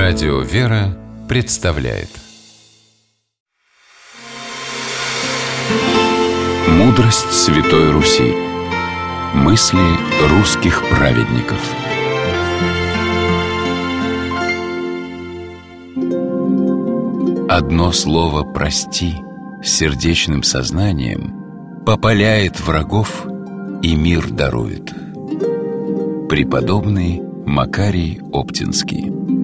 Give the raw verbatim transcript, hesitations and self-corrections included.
Радио «Вера» представляет Мудрость Святой Руси. Мысли русских праведников. Одно слово «прости» с сердечным сознанием попаляет врагов и мир дарует. Преподобный Макарий Оптинский.